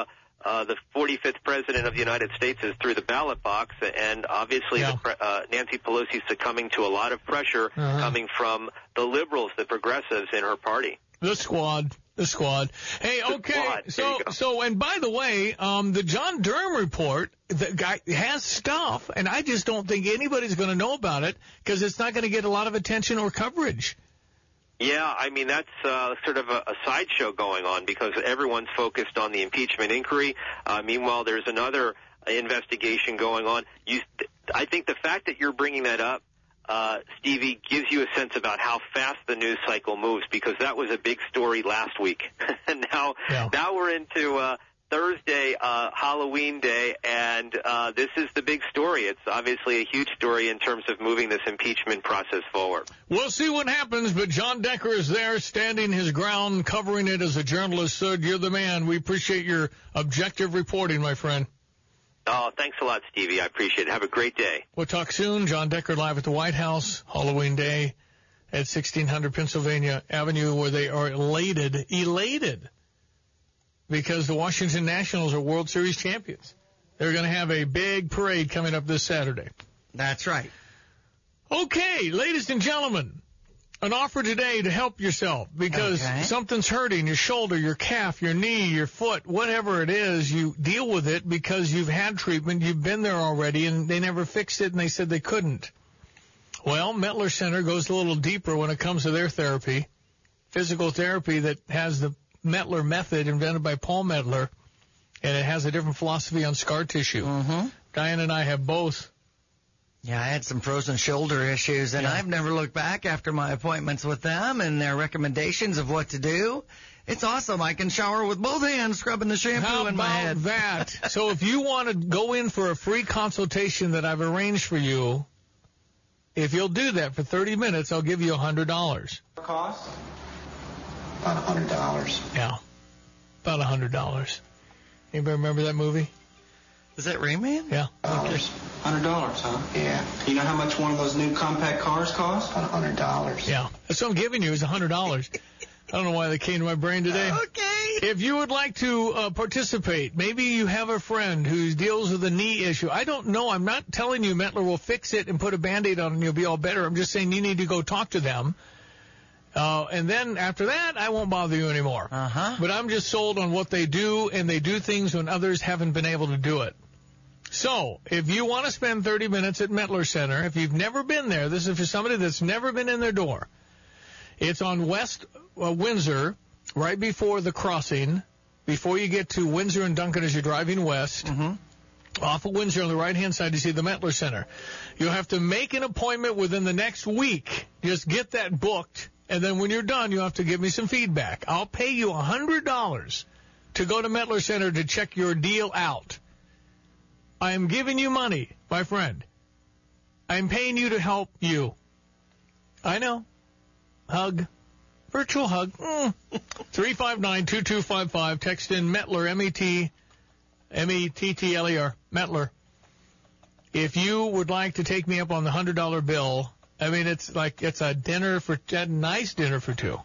uh, the forty-fifth president of the United States is through the ballot box, and obviously Yeah. the pre- uh, Nancy Pelosi succumbing to a lot of pressure Uh-huh. coming from the liberals, the progressives in her party. The squad. The squad. Hey, The okay. squad. There So, you go. so, and by the way, um, the John Durham report, the guy has stuff, and I just don't think anybody's going to know about it because it's not going to get a lot of attention or coverage. Yeah, I mean, that's uh, sort of a, a sideshow going on because everyone's focused on the impeachment inquiry. Uh, meanwhile, there's another investigation going on. You, I think the fact that you're bringing that up, uh, Stevie, gives you a sense about how fast the news cycle moves because that was a big story last week. And now, Yeah. now we're into uh, Thursday, uh, Halloween Day, and uh, this is the big story. It's obviously a huge story in terms of moving this impeachment process forward. We'll see what happens, but John Decker is there standing his ground, covering it as a journalist. So you're the man. We appreciate your objective reporting, my friend. Oh, thanks a lot, Stevie. I appreciate it. Have a great day. We'll talk soon. John Decker live at the White House, Halloween Day at sixteen hundred Pennsylvania Avenue, where they are elated, elated, because the Washington Nationals are World Series champions. They're going to have a big parade coming up this Saturday. That's right. Okay, ladies and gentlemen, an offer today to help yourself because Okay. something's hurting, your shoulder, your calf, your knee, your foot, whatever it is, you deal with it because you've had treatment, you've been there already, and they never fixed it, and they said they couldn't. Well, Mettler Center goes a little deeper when it comes to their therapy, physical therapy that has the Mettler method invented by Paul Mettler, and it has a different philosophy on scar tissue. Mm-hmm. Diane and I have both. Yeah, I had some frozen shoulder issues, and Yeah. I've never looked back after my appointments with them and their recommendations of what to do. It's awesome. I can shower with both hands, scrubbing the shampoo How in my about head. that? So if you want to go in for a free consultation that I've arranged for you, if you'll do that for thirty minutes, I'll give you one hundred dollars. Cost? About one hundred dollars. Yeah, about one hundred dollars. Anybody remember that movie? Is that Rain Man? Yeah. Dollars. one hundred dollars, huh? Yeah. You know how much one of those new compact cars cost? About one hundred dollars. Yeah. That's what I'm giving you is one hundred dollars. I don't know why they came to my brain today. Okay. If you would like to uh, participate, maybe you have a friend who deals with a knee issue. I don't know. I'm not telling you Mettler will fix it and put a Band-Aid on and you'll be all better. I'm just saying you need to go talk to them. Uh, and then after that, I won't bother you anymore. Uh-huh. But I'm just sold on what they do, and they do things when others haven't been able to do it. So, if you want to spend thirty minutes at Mettler Center, if you've never been there, this is for somebody that's never been in their door. It's on West uh, Windsor, right before the crossing, before you get to Windsor and Duncan as you're driving west. Mm-hmm. Off of Windsor on the right-hand side, you see the Mettler Center. You'll have to make an appointment within the next week. Just get that booked, and then when you're done, you'll have to give me some feedback. I'll pay you one hundred dollars to go to Mettler Center to check your deal out. I am giving you money, my friend. I'm paying you to help you. I know. Hug. Virtual hug. Mm. three five nine, two two five five. Text in Mettler, M E T, M E T T L E R, Mettler. If you would like to take me up on the one hundred dollar bill, I mean, it's like, it's a dinner for, a nice dinner for two.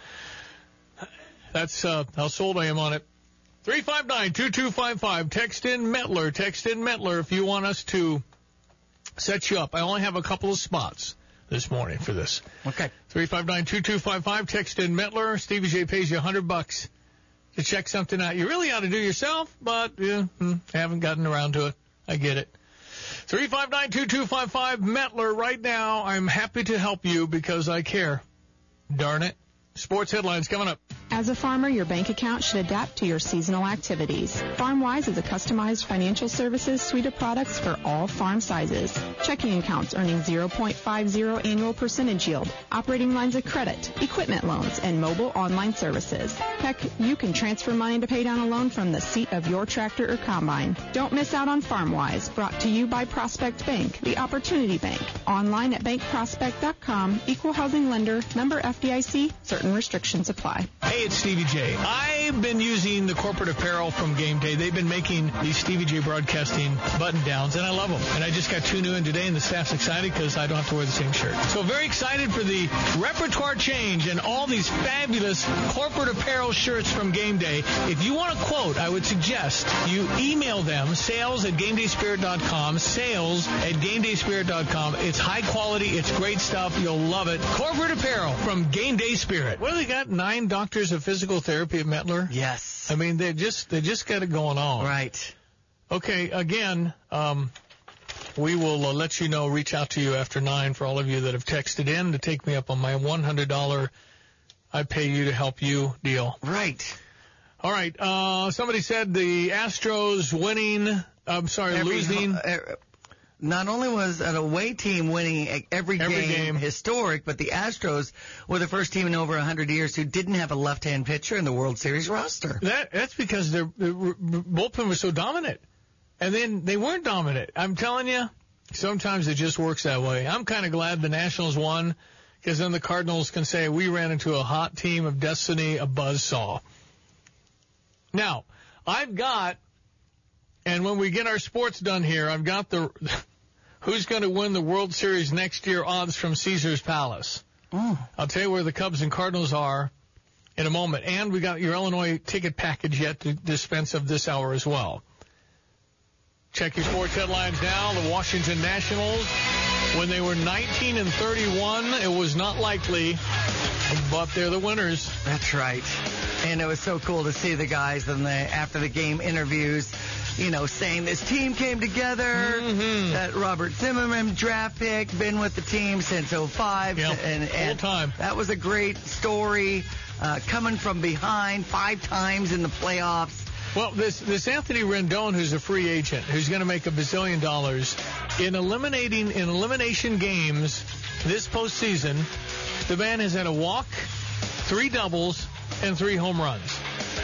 That's uh, how sold I am on it. three five nine, two two five five. Text in Mettler. Text in Mettler if you want us to set you up. I only have a couple of spots this morning for this. Okay. three five nine, two two five five. Text in Mettler. Stevie J pays you one hundred bucks to check something out. You really ought to do yourself, but yeah, mm, haven't gotten around to it. I get it. three five nine, two two five five. Mettler. Right now, I'm happy to help you because I care. Darn it. Sports headlines coming up. As a farmer, your bank account should adapt to your seasonal activities. FarmWise is a customized financial services suite of products for all farm sizes. Checking accounts earning zero point five zero annual percentage yield, operating lines of credit, equipment loans, and mobile online services. Heck, you can transfer money to pay down a loan from the seat of your tractor or combine. Don't miss out on FarmWise, brought to you by Prospect Bank, the Opportunity Bank. Online at bank prospect dot com, equal housing lender, member F D I C, certain restrictions apply. Hey, it's Stevie J. I they've been using the corporate apparel from Game Day. They've been making these Stevie J Broadcasting button-downs, and I love them. And I just got two new in today, and the staff's excited because I don't have to wear the same shirt. So very excited for the repertoire change and all these fabulous corporate apparel shirts from Game Day. If you want a quote, I would suggest you email them, sales at game day spirit dot com, sales at game day spirit dot com. It's high quality. It's great stuff. You'll love it. Corporate apparel from Game Day Spirit. What do they got? Nine doctors of physical therapy at Mettler? Yes. I mean, they just they just got it going on. Right. Okay, again, um, we will uh, let you know, reach out to you after nine for all of you that have texted in to take me up on my one hundred dollars I pay you to help you deal. Right. All right. Uh, somebody said the Astros winning, I'm sorry, Every, losing. Uh, not only was an away team winning every, Every game, game historic, but the Astros were the first team in over one hundred years who didn't have a left-hand pitcher in the World Series roster. That That's because their, their bullpen was so dominant. And then they weren't dominant. I'm telling you, sometimes it just works that way. I'm kind of glad the Nationals won, because then the Cardinals can say we ran into a hot team of destiny, a buzzsaw. Now, I've got, and when we get our sports done here, I've got the who's going to win the World Series next year odds from Caesars Palace. Mm. I'll tell you where the Cubs and Cardinals are in a moment. And we got your Illinois ticket package yet to dispense of this hour as well. Check your sports headlines now. The Washington Nationals, when they were nineteen and thirty-one, it was not likely, but they're the winners. That's right. And it was so cool to see the guys in the after the game interviews, you know, saying this team came together, mm-hmm. that Robert Zimmerman draft pick, been with the team since oh five. Yep. And, and Full time. That was a great story, uh, coming from behind five times in the playoffs. Well, this this Anthony Rendon, who's a free agent, who's going to make a bazillion dollars, in eliminating in elimination games this postseason, the man has had a walk, three doubles, and three home runs.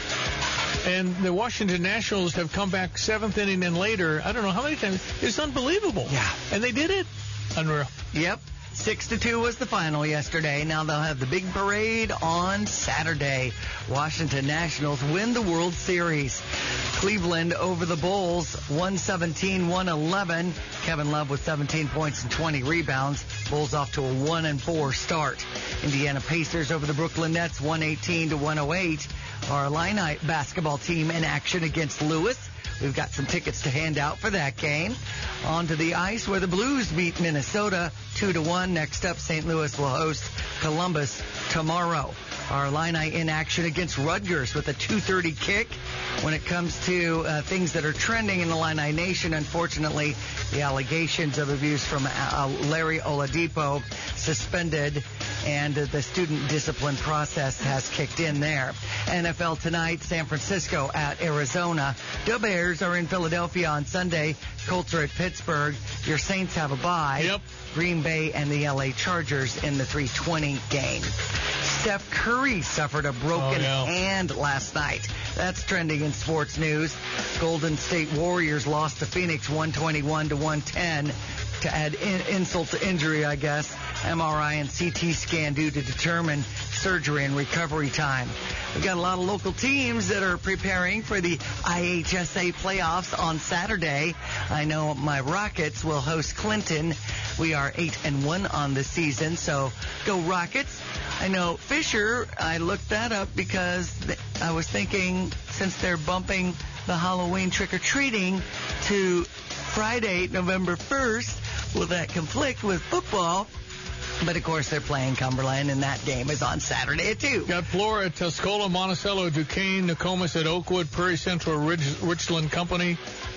And the Washington Nationals have come back seventh inning and later. I don't know how many times. It's unbelievable. Yeah. And they did it. Unreal. Yep. Six to two was the final yesterday. Now they'll have the big parade on Saturday. Washington Nationals win the World Series. Cleveland over the Bulls, one seventeen one eleven. Kevin Love with seventeen points and twenty rebounds. Bulls off to a one and four start. Indiana Pacers over the Brooklyn Nets, one eighteen to one oh eight. Our Illini basketball team in action against Lewis. We've got some tickets to hand out for that game. On to the ice where the Blues beat Minnesota two to one. Next up, Saint Louis will host Columbus tomorrow. Our Illini in action against Rutgers with a two thirty kick. When it comes to uh, things that are trending in the Illini Nation, unfortunately, the allegations of abuse from uh, Larry Oladipo suspended, and uh, the student discipline process has kicked in there. N F L tonight, San Francisco at Arizona. The Bears are in Philadelphia on Sunday. Colts are at Pittsburgh. Your Saints have a bye. Yep. Green Bay and the L A Chargers in the three twenty game. Steph Curry suffered a broken oh, yeah. hand last night. That's trending in sports news. Golden State Warriors lost to Phoenix one twenty-one to one ten. To add in, insult to injury, I guess. M R I and C T scan due to determine surgery and recovery time. We've got a lot of local teams that are preparing for the I H S A playoffs on Saturday. I know my Rockets will host Clinton. We are eight and one on the season, so go Rockets. I know Fisher, I looked that up because I was thinking since they're bumping the Halloween trick-or-treating to Friday, November first, will that conflict with football? But, of course, they're playing Cumberland, and that game is on Saturday at two. Got Flora at Tuscola, Monticello, Duquesne, Nokomis at Oakwood, Prairie Central, Ridge, Richland Company,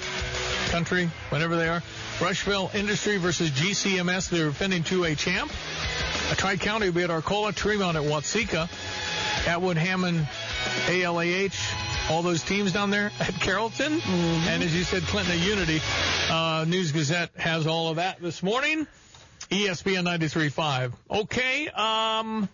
Country, whatever they are. Rushville Industry versus G C M S, the defending two A champ. A Tri-County will be at Arcola, Tremont at Watseka, Atwood, Hammond, A L A H, all those teams down there at Carrollton. Mm-hmm. And as you said, Clinton at Unity. Uh, News Gazette has all of that this morning. E S P N ninety-three point five. Okay, um...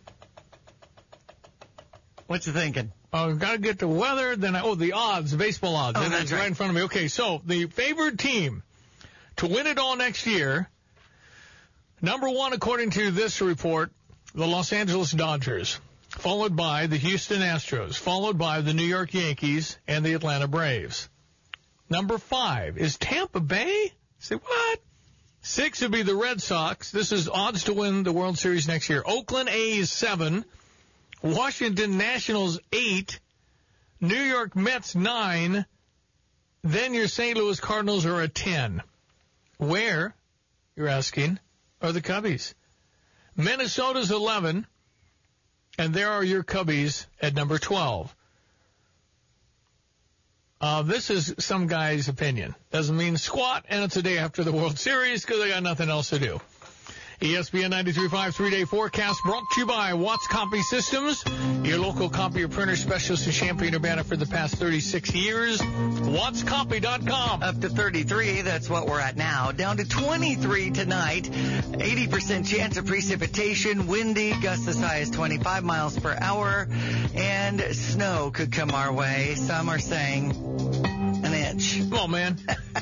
what you thinking? Uh, got to get the weather, then I, oh, the odds, the baseball odds. Oh, and that's it's right. right in front of me. Okay, so the favored team to win it all next year, number one, according to this report, the Los Angeles Dodgers. followed by the Houston Astros, followed by the New York Yankees and the Atlanta Braves. Number five is Tampa Bay. Say what? Six would be the Red Sox. This is odds to win the World Series next year. Oakland A's, seven. Washington Nationals, eight. New York Mets, nine. Then your Saint Louis Cardinals are at ten. Where, you're asking, are the Cubbies? Minnesota's eleven. And there are your Cubbies at number twelve. Uh, this is some guy's opinion. Doesn't mean squat, and it's a day after the World Series because they got nothing else to do. E S P N ninety-three point five three-day forecast brought to you by Watts Copy Systems, your local copier printer specialist in Champaign-Urbana for the past thirty-six years. Watts Copy dot com. Up to thirty-three, that's what we're at now. Down to twenty-three tonight. eighty percent chance of precipitation, windy, gusts as high as twenty-five miles per hour, and snow could come our way. Some are saying an inch. Come on, man.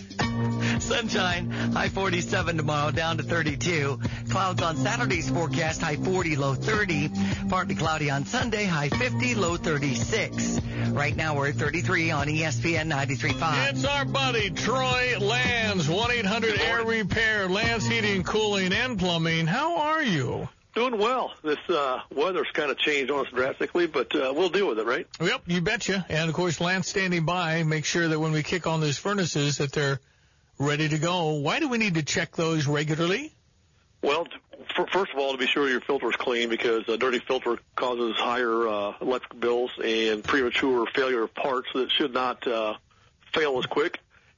Sunshine, high forty-seven tomorrow, down to thirty-two. Clouds on Saturday's forecast, high forty, low thirty. Partly cloudy on Sunday, high fifty, low thirty-six. Right now we're at thirty-three on E S P N ninety-three point five. It's our buddy Troy Lands, one eight hundred Air Repair, Lands Heating, Cooling, and Plumbing. How are you? Doing well. This uh, weather's kind of changed on us drastically, but uh, we'll deal with it, right? Yep, you betcha. And, of course, Lance standing by. Make sure that when we kick on those furnaces that they're ready to go. Why do we need to check those regularly? Well, for, first of all, to be sure your filter is clean, because a dirty filter causes higher uh, electric bills and premature failure of parts that should not uh, fail as quick.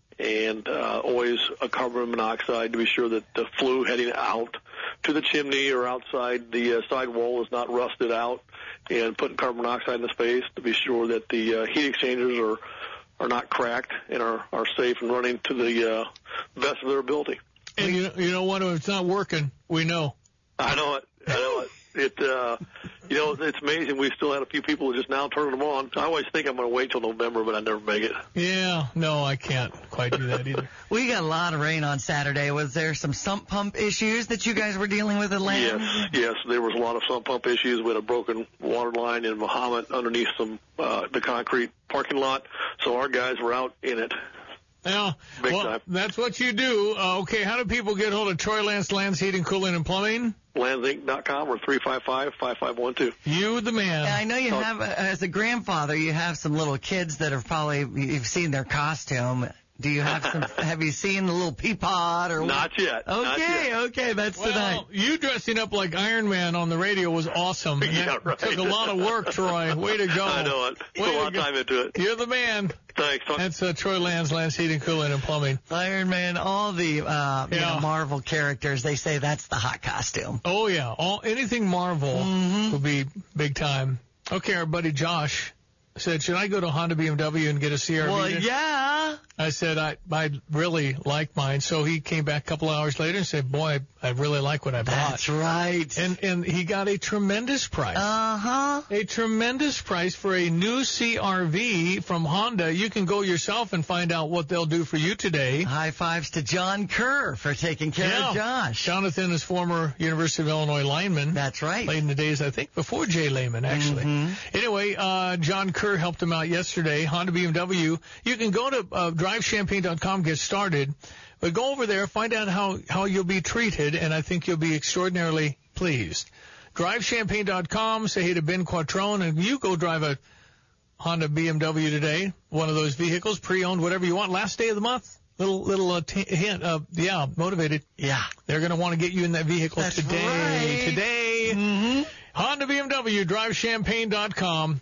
And uh, always a carbon monoxide to be sure that the flue heading out to the chimney or outside the uh, sidewall is not rusted out, and putting carbon monoxide in the space to be sure that the uh, heat exchangers are are not cracked and are, are safe and running to the uh, best of their ability. And you, you know what? If it's not working, we know. I know it. I know it. It, uh, you know, it's amazing. We've still had a few people who just now turning them on. I always think I'm going to wait till November, but I never make it. Yeah, no, I can't quite do that either. We got a lot of rain on Saturday. Was there some sump pump issues that you guys were dealing with at Land? Yes, yes, there was a lot of sump pump issues. We had a broken water line in Muhammad underneath some uh, the concrete parking lot, so our guys were out in it. Yeah, Big well, time. That's what you do. Uh, okay, how do people get hold of Troy Lance, Lands Heating, Cooling, and Plumbing? Lands Inc dot com or three five five, five five one two. You the man. Yeah, I know you have, uh, as a grandfather, you have some little kids that are probably, you've seen their costume. Do you have some, have you seen the little peapod or what? Not yet. Okay, Not yet. okay, that's well, tonight. You dressing up like Iron Man on the radio was awesome. And Yeah, that right. took a lot of work, Troy. Way to go. I know it. Put Way a lot to of go. time into it. You're the man. Thanks. That's uh, Troy Lands, Lands Heating, Cooling, and Plumbing. Iron Man, all the uh, you Yeah. know, Marvel characters, they say that's the hot costume. Oh, yeah. All Anything Marvel Mm-hmm. will be big time. Okay, our buddy Josh said, should I go to Honda B M W and get a C R V? Well, yeah. I said, I I really like mine. So he came back a couple hours later and said, boy, I, I really like what I bought. That's right. And and he got a tremendous price. Uh-huh. A tremendous price for a new C R V from Honda. You can go yourself and find out what they'll do for you today. High fives to John Kerr for taking care Yeah. of Josh. Jonathan is former University of Illinois lineman. That's right. Played in the days, I think, before Jay Lehman, actually. Mhm. Anyway, uh, John Kerr helped him out yesterday. Honda B M W. You can go to uh, drive champaign dot com, get started. But go over there, find out how, how you'll be treated, and I think you'll be extraordinarily pleased. drive champaign dot com, say hey to Ben Quattrone, and you go drive a Honda B M W today, one of those vehicles, pre-owned, whatever you want. Last day of the month, little little uh, t- hint, uh, yeah, motivated. Yeah. They're going to want to get you in that vehicle That's today. right. Today. Mm-hmm. Honda B M W, drive champaign dot com.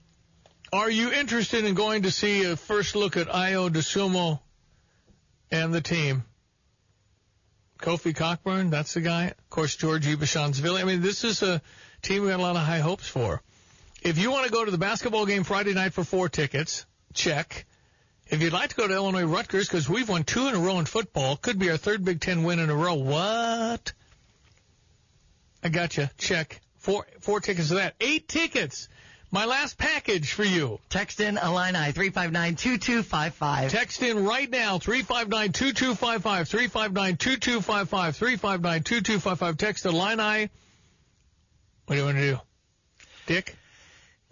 Are you interested in going to see a first look at Io DeSumo and the team? Kofi Cockburn, that's the guy. Of course, George Ebashonsvili. I mean, this is a team we got a lot of high hopes for. If you want to go to the basketball game Friday night for four tickets, check. If you'd like to go to Illinois Rutgers, because we've won two in a row in football, could be our third Big Ten win in a row. What? I got you. Check. Four, four tickets to that. Eight tickets. My last package for you. Text in Illini, three five nine, two two five five. Text in right now, three five nine, two two five five, three five nine, two two five five, three five nine, two two five five. Text Illini. What do you want to do? Dick?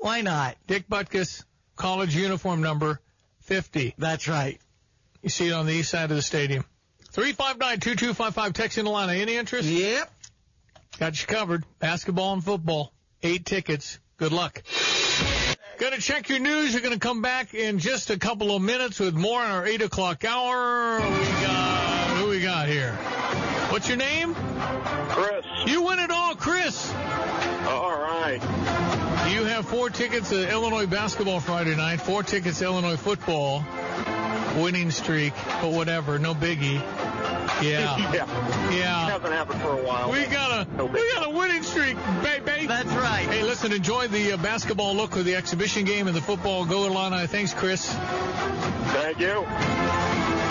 Why not? Dick Butkus, college uniform number fifty. That's right. You see it on the east side of the stadium. three five nine, two two five five, text in the line. Any interest? Yep. Got you covered. Basketball and football. Eight tickets. Good luck. Gonna check your news. You're gonna come back in just a couple of minutes with more on our eight o'clock hour. We got, who we got here? What's your name? Chris. You win it all, Chris. All right. You have four tickets to Illinois basketball Friday night, four tickets to Illinois football. Winning streak, but whatever, no biggie. Yeah. yeah. Yeah. It hasn't happened for a while. We got a, no we got a winning streak, baby. That's right. Hey, listen, enjoy the uh, basketball look with the exhibition game and the football. Go Illini. Thanks, Chris. Thank you.